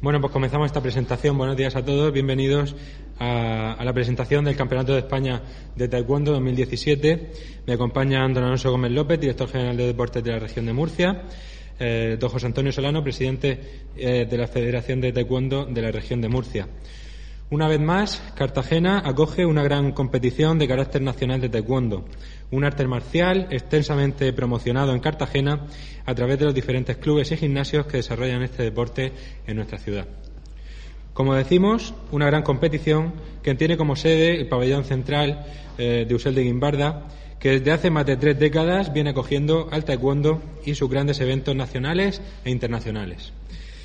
Bueno, pues comenzamos esta presentación. Buenos días a todos, bienvenidos a la presentación del Campeonato de España de Taekwondo 2017. Me acompaña don Alonso Gómez López, director general de Deportes de la región de Murcia, don José Antonio Solano, presidente de la Federación de Taekwondo de la región de Murcia. Una vez más, Cartagena acoge una gran competición de carácter nacional de taekwondo, un arte marcial extensamente promocionado en Cartagena a través de los diferentes clubes y gimnasios que desarrollan este deporte en nuestra ciudad. Como decimos, una gran competición que tiene como sede el pabellón central de Usel de Guimbarda, que desde hace más de 3 décadas viene acogiendo al taekwondo y sus grandes eventos nacionales e internacionales.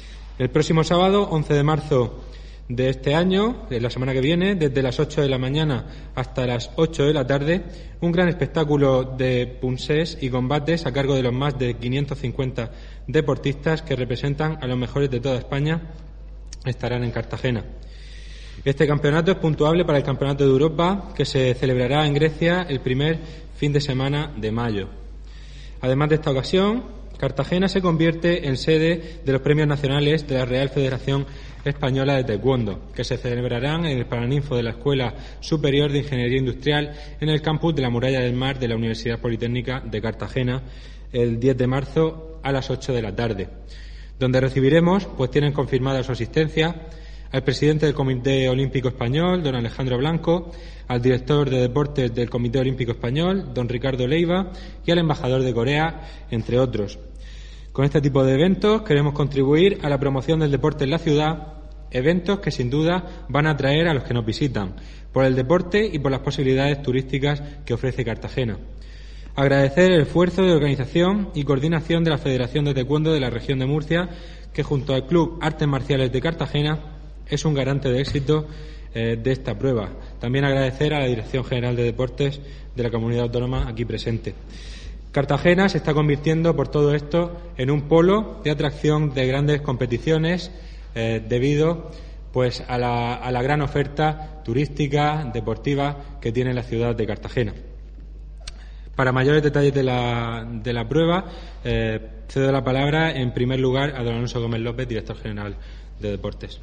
El próximo sábado, 11 de marzo de este año, de la semana que viene, desde las 8 de la mañana hasta las 8 de la tarde, un gran espectáculo de punches y combates a cargo de los más de 550 deportistas que representan a los mejores de toda España estarán en Cartagena. Este campeonato es puntuable para el Campeonato de Europa, que se celebrará en Grecia el primer fin de semana de mayo. Además de esta ocasión, Cartagena se convierte en sede de los premios nacionales de la Real Federación Española de Taekwondo, que se celebrarán en el Paraninfo de la Escuela Superior de Ingeniería Industrial en el campus de la Muralla del Mar de la Universidad Politécnica de Cartagena el 10 de marzo a las 8 de la tarde, donde recibiremos, pues tienen confirmada su asistencia, al presidente del Comité Olímpico Español, don Alejandro Blanco, al director de Deportes del Comité Olímpico Español, don Ricardo Leiva, y al embajador de Corea, entre otros. Con este tipo de eventos queremos contribuir a la promoción del deporte en la ciudad, eventos que sin duda van a atraer a los que nos visitan, por el deporte y por las posibilidades turísticas que ofrece Cartagena. Agradecer el esfuerzo de organización y coordinación de la Federación de Taekwondo de la región de Murcia, que junto al Club Artes Marciales de Cartagena es un garante de éxito de esta prueba. También agradecer a la Dirección General de Deportes de la Comunidad Autónoma aquí presente. Cartagena se está convirtiendo por todo esto en un polo de atracción de grandes competiciones debido pues a la gran oferta turística, deportiva que tiene la ciudad de Cartagena. Para mayores detalles de la prueba, cedo la palabra en primer lugar a don Alonso Gómez López, director general de Deportes.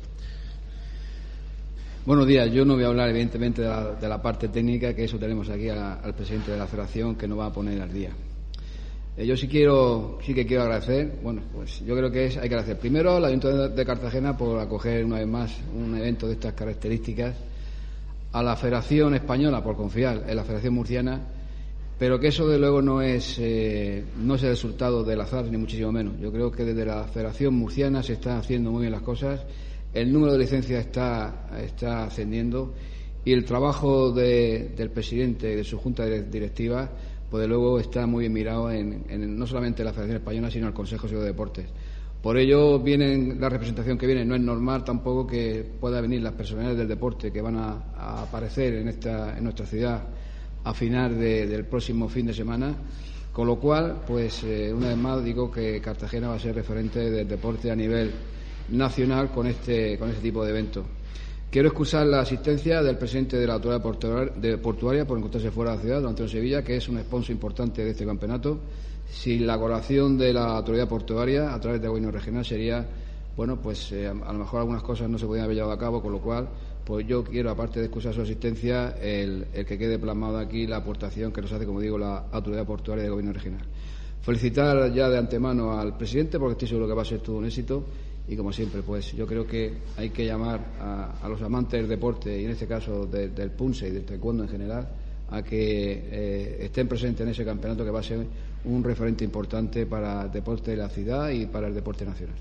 Buenos días. Yo no voy a hablar evidentemente de la parte técnica, que eso tenemos aquí al presidente de la Federación, que nos va a poner al día. Yo sí que quiero agradecer, pues yo creo que hay que agradecer primero al Ayuntamiento de Cartagena por acoger una vez más un evento de estas características, a la Federación Española por confiar en la Federación Murciana, pero que eso de luego no es el resultado del azar, ni muchísimo menos. Yo creo que desde la Federación Murciana se están haciendo muy bien las cosas, el número de licencias está ascendiendo y el trabajo del presidente y de su junta directiva pues de luego está muy bien mirado en no solamente la Federación Española, sino el Consejo Superior de Deportes. Por ello, la representación que viene. No es normal tampoco que pueda venir las personalidades del deporte que van a aparecer en nuestra ciudad a final del próximo fin de semana, con lo cual, pues una vez más digo que Cartagena va a ser referente del deporte a nivel nacional con este tipo de eventos. Quiero excusar la asistencia del presidente de la Autoridad Portuaria por encontrarse fuera de la ciudad, don Antonio Sevilla, que es un sponsor importante de este campeonato. Sin la colaboración de la Autoridad Portuaria a través del Gobierno Regional sería, a lo mejor algunas cosas no se podían haber llevado a cabo, con lo cual pues yo quiero, aparte de excusar su asistencia, el que quede plasmado aquí la aportación que nos hace, como digo, la Autoridad Portuaria del Gobierno Regional. Felicitar ya de antemano al presidente, porque estoy seguro que va a ser todo un éxito. Y como siempre, pues yo creo que hay que llamar a los amantes del deporte, y en este caso del punche y del taekwondo en general, a que estén presentes en ese campeonato, que va a ser un referente importante para el deporte de la ciudad y para el deporte nacional.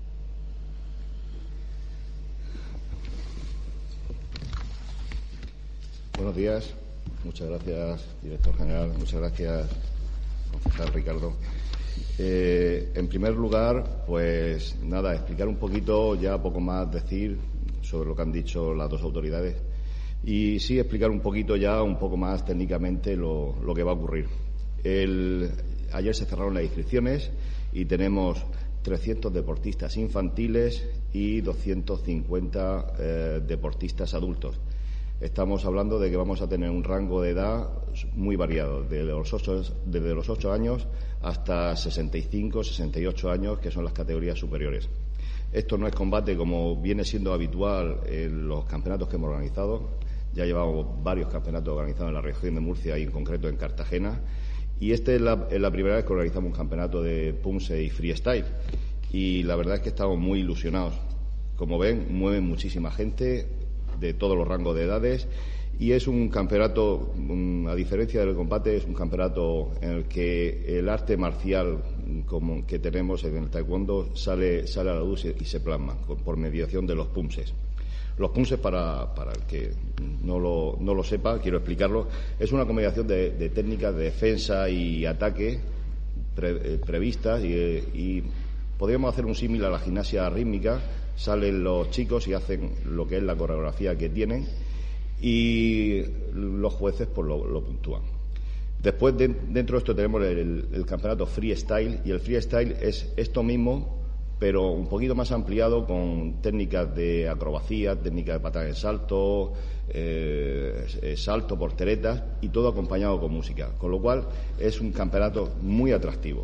Buenos días. Muchas gracias, director general. Muchas gracias, concejal Ricardo. En primer lugar, pues nada, explicar un poquito, ya poco más decir sobre lo que han dicho las dos autoridades, y sí explicar un poquito ya, un poco más técnicamente lo que va a ocurrir. Ayer se cerraron las inscripciones y tenemos 300 deportistas infantiles y 250 deportistas adultos. Estamos hablando de que vamos a tener un rango de edad muy variado, desde los 8 años hasta 65, 68 años, que son las categorías superiores. Esto no es combate como viene siendo habitual en los campeonatos que hemos organizado. Ya llevamos varios campeonatos organizados en la región de Murcia y en concreto en Cartagena. Y esta es la primera vez que organizamos un campeonato de Punse y Freestyle. Y la verdad es que estamos muy ilusionados. Como ven, mueven muchísima gente de todos los rangos de edades. Y es un campeonato, a diferencia del combate, es un campeonato en el que el arte marcial como que tenemos en el taekwondo sale a la luz y se plasma por mediación de los punses. Los punses, para el que no lo sepa, quiero explicarlo, es una combinación de técnicas de defensa y ataque previstas y podríamos hacer un símil a la gimnasia rítmica. Salen los chicos y hacen lo que es la coreografía que tienen y los jueces pues lo puntúan. Después dentro de esto tenemos el campeonato freestyle, y el freestyle es esto mismo pero un poquito más ampliado con técnicas de acrobacia, técnicas de patada en salto, salto, porteretas y todo acompañado con música, con lo cual es un campeonato muy atractivo.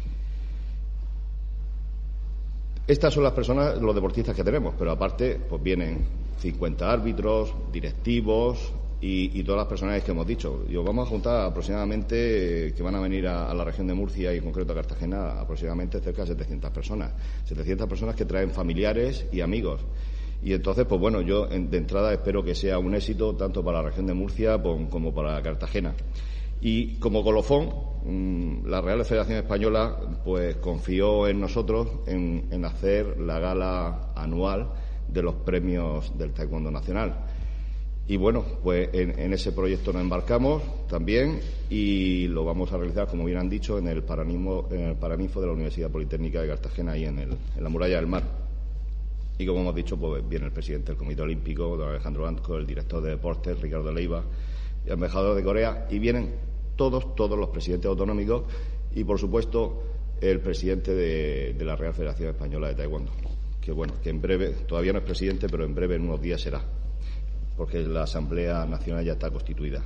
Estas son las personas, los deportistas que tenemos, pero aparte pues vienen 50 árbitros, directivos y todas las personalidades que hemos dicho. Vamos a juntar aproximadamente, que van a venir a la región de Murcia y en concreto a Cartagena, aproximadamente cerca de 700 personas. 700 personas que traen familiares y amigos. Y entonces, pues bueno, yo de entrada espero que sea un éxito tanto para la región de Murcia como para Cartagena. Y como colofón, la Real Federación Española pues confió en nosotros en hacer la gala anual de los premios del Taekwondo Nacional. Y bueno, pues en ese proyecto nos embarcamos también y lo vamos a realizar, como bien han dicho, en el Paraninfo de la Universidad Politécnica de Cartagena, ahí en la Muralla del Mar. Y como hemos dicho, pues viene el presidente del Comité Olímpico, don Alejandro Anco, el director de deportes, Ricardo Leiva, el embajador de Corea, y vienen todos los presidentes autonómicos y, por supuesto, el presidente de la Real Federación Española de Taekwondo, que bueno, que en breve, todavía no es presidente, pero en breve, en unos días será, porque la Asamblea Nacional ya está constituida.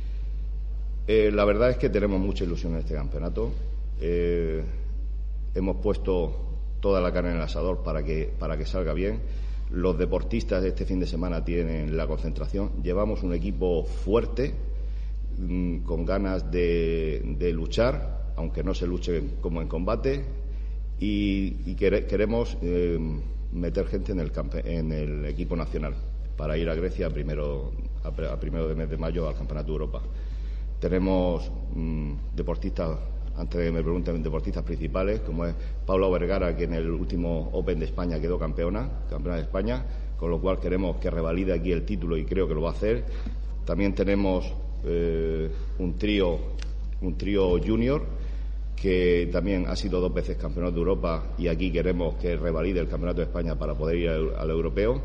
La verdad es que tenemos mucha ilusión en este campeonato. Hemos puesto toda la carne en el asador para que salga bien. Los deportistas de este fin de semana tienen la concentración. Llevamos un equipo fuerte, con ganas de luchar, aunque no se luche como en combate, y queremos meter gente en el equipo nacional para ir a Grecia a primero de mes de mayo al Campeonato de Europa. Tenemos deportistas, antes de que me pregunten, deportistas principales, como es Paula Vergara, que en el último Open de España quedó campeona de España, con lo cual queremos que revalide aquí el título y creo que lo va a hacer. También tenemos un trío junior que también ha sido 2 veces campeón de Europa y aquí queremos que revalide el Campeonato de España para poder ir al europeo.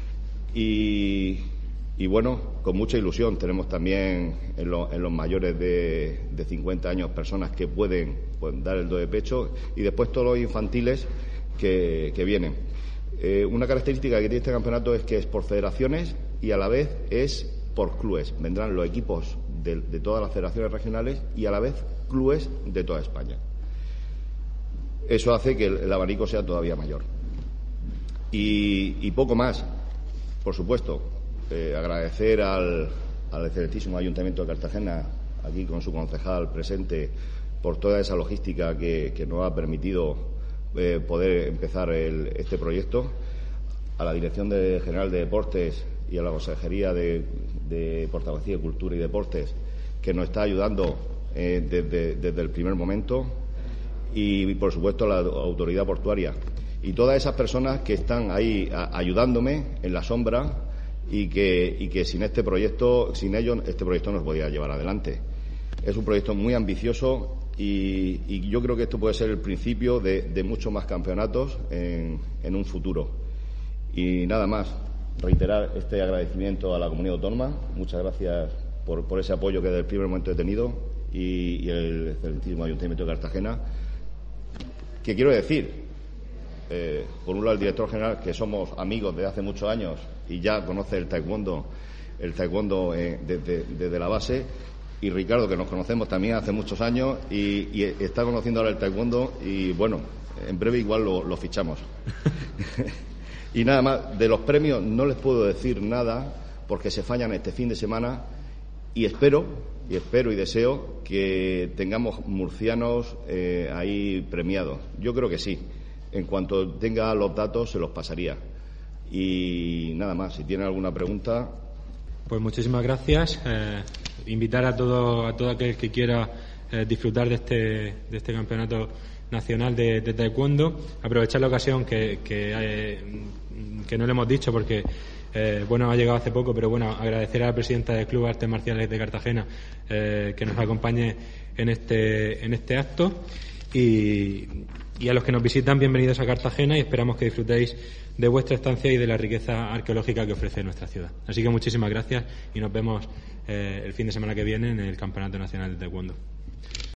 Y bueno, con mucha ilusión tenemos también en los mayores de 50 años personas que pueden dar el do de pecho, y después todos los infantiles que vienen. Una característica que tiene este campeonato es que es por federaciones y a la vez es por clubes. Vendrán los equipos de todas las federaciones regionales y a la vez clubes de toda España. Eso hace que el abanico sea todavía mayor. Y poco más. Por supuesto, agradecer al excelentísimo Ayuntamiento de Cartagena, aquí con su concejal presente, por toda esa logística que nos ha permitido poder empezar este proyecto, a la Dirección General de Deportes y a la Consejería de Portavocía, Cultura y Deportes, que nos está ayudando desde el primer momento, y por supuesto a la Autoridad Portuaria y todas esas personas que están ahí ayudándome en la sombra y que sin ellos este proyecto no se podía llevar adelante. Es un proyecto muy ambicioso y yo creo que esto puede ser el principio de muchos más campeonatos en un futuro. Y nada más, reiterar este agradecimiento a la Comunidad Autónoma. Muchas gracias por ese apoyo que desde el primer momento he tenido, y el excelentísimo Ayuntamiento de Cartagena. ¿Qué quiero decir? Por un lado, el director general, que somos amigos desde hace muchos años y ya conoce el taekwondo desde la base, y Ricardo, que nos conocemos también hace muchos años y está conociendo ahora el taekwondo, y bueno, en breve igual lo fichamos. Y nada más, de los premios no les puedo decir nada porque se fallan este fin de semana y espero y deseo que tengamos murcianos ahí premiados. Yo creo que sí. En cuanto tenga los datos se los pasaría. Y nada más, si tienen alguna pregunta. Pues muchísimas gracias. Invitar a todo aquel que quiera disfrutar de este campeonato nacional de taekwondo. Aprovechar la ocasión que no le hemos dicho porque ha llegado hace poco, pero agradecer a la presidenta del Club Artes Marciales de Cartagena que nos acompañe en este acto y a los que nos visitan, bienvenidos a Cartagena y esperamos que disfrutéis de vuestra estancia y de la riqueza arqueológica que ofrece nuestra ciudad. Así que muchísimas gracias y nos vemos el fin de semana que viene en el Campeonato Nacional de Taekwondo.